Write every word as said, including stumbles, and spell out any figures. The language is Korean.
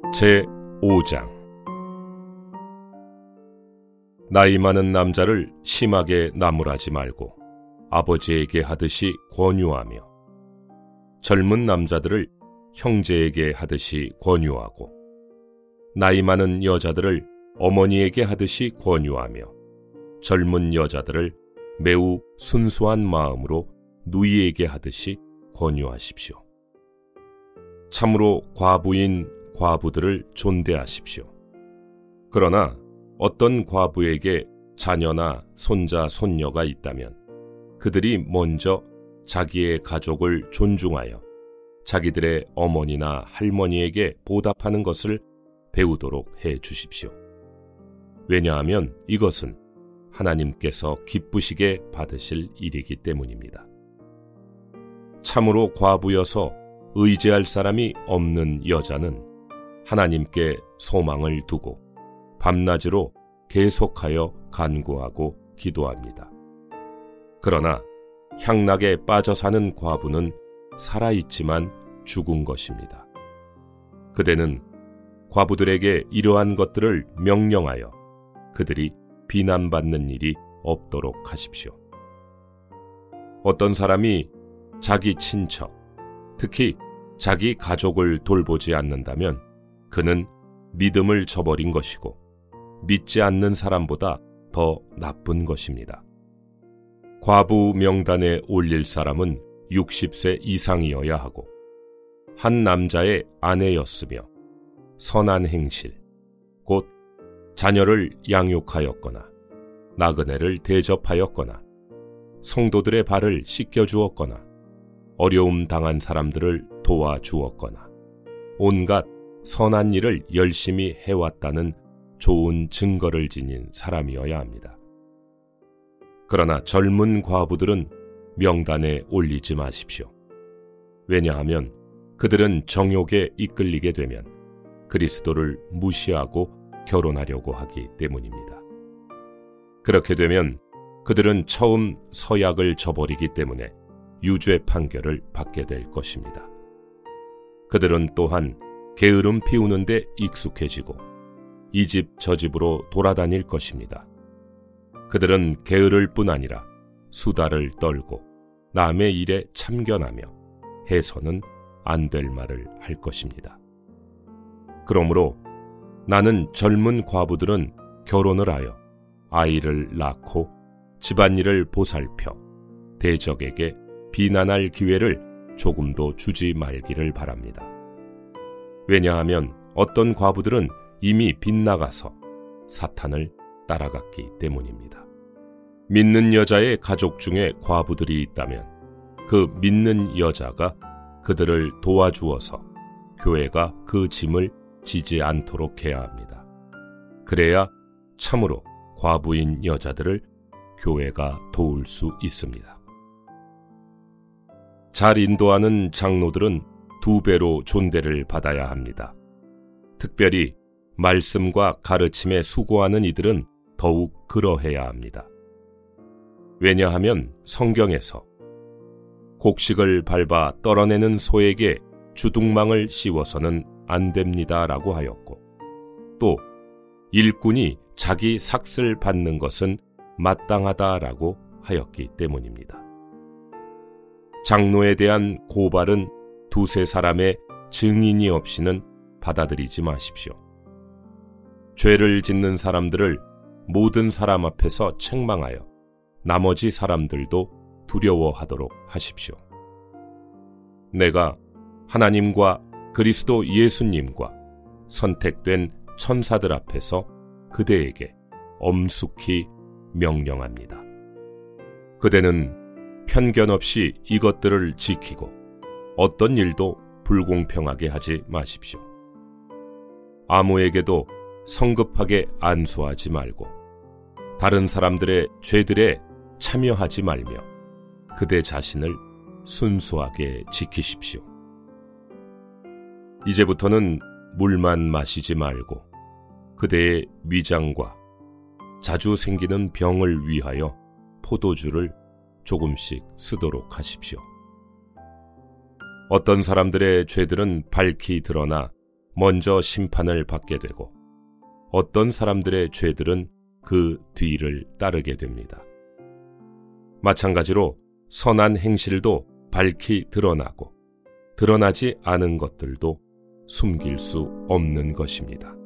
제오 장. 나이 많은 남자를 심하게 나무라지 말고 아버지에게 하듯이 권유하며, 젊은 남자들을 형제에게 하듯이 권유하고, 나이 많은 여자들을 어머니에게 하듯이 권유하며, 젊은 여자들을 매우 순수한 마음으로 누이에게 하듯이 권유하십시오. 참으로 과부인 과부들을 존대하십시오. 그러나 어떤 과부에게 자녀나 손자, 손녀가 있다면 그들이 먼저 자기의 가족을 존중하여 자기들의 어머니나 할머니에게 보답하는 것을 배우도록 해 주십시오. 왜냐하면 이것은 하나님께서 기쁘시게 받으실 일이기 때문입니다. 참으로 과부여서 의지할 사람이 없는 여자는 하나님께 소망을 두고 밤낮으로 계속하여 간구하고 기도합니다. 그러나 향락에 빠져 사는 과부는 살아있지만 죽은 것입니다. 그대는 과부들에게 이러한 것들을 명령하여 그들이 비난받는 일이 없도록 하십시오. 어떤 사람이 자기 친척, 특히 자기 가족을 돌보지 않는다면 그는 믿음을 저버린 것이고 믿지 않는 사람보다 더 나쁜 것입니다. 과부 명단에 올릴 사람은 육십 세 이상이어야 하고 한 남자의 아내였으며 선한 행실, 곧 자녀를 양육하였거나 나그네를 대접하였거나 성도들의 발을 씻겨주었거나 어려움 당한 사람들을 도와주었거나 온갖 선한 일을 열심히 해왔다는 좋은 증거를 지닌 사람이어야 합니다. 그러나 젊은 과부들은 명단에 올리지 마십시오. 왜냐하면 그들은 정욕에 이끌리게 되면 그리스도를 무시하고 결혼하려고 하기 때문입니다. 그렇게 되면 그들은 처음 서약을 저버리기 때문에 유죄 판결을 받게 될 것입니다. 그들은 또한 게으름 피우는 데 익숙해지고 이 집 저 집으로 돌아다닐 것입니다. 그들은 게으를 뿐 아니라 수다를 떨고 남의 일에 참견하며 해서는 안 될 말을 할 것입니다. 그러므로 나는 젊은 과부들은 결혼을 하여 아이를 낳고 집안일을 보살펴 대적에게 비난할 기회를 조금도 주지 말기를 바랍니다. 왜냐하면 어떤 과부들은 이미 빗나가서 사탄을 따라갔기 때문입니다. 믿는 여자의 가족 중에 과부들이 있다면 그 믿는 여자가 그들을 도와주어서 교회가 그 짐을 지지 않도록 해야 합니다. 그래야 참으로 과부인 여자들을 교회가 도울 수 있습니다. 잘 인도하는 장로들은 두 배로 존대를 받아야 합니다. 특별히 말씀과 가르침에 수고하는 이들은 더욱 그러해야 합니다. 왜냐하면 성경에서 곡식을 밟아 떨어내는 소에게 주둥망을 씌워서는 안 됩니다라고 하였고, 또 일꾼이 자기 삭슬 받는 것은 마땅하다라고 하였기 때문입니다. 장로에 대한 고발은 두세 사람의 증인이 없이는 받아들이지 마십시오. 죄를 짓는 사람들을 모든 사람 앞에서 책망하여 나머지 사람들도 두려워하도록 하십시오. 내가 하나님과 그리스도 예수님과 선택된 천사들 앞에서 그대에게 엄숙히 명령합니다. 그대는 편견 없이 이것들을 지키고 어떤 일도 불공평하게 하지 마십시오. 아무에게도 성급하게 안수하지 말고 다른 사람들의 죄들에 참여하지 말며 그대 자신을 순수하게 지키십시오. 이제부터는 물만 마시지 말고 그대의 위장과 자주 생기는 병을 위하여 포도주를 조금씩 쓰도록 하십시오. 어떤 사람들의 죄들은 밝히 드러나 먼저 심판을 받게 되고 어떤 사람들의 죄들은 그 뒤를 따르게 됩니다. 마찬가지로 선한 행실도 밝히 드러나고 드러나지 않은 것들도 숨길 수 없는 것입니다.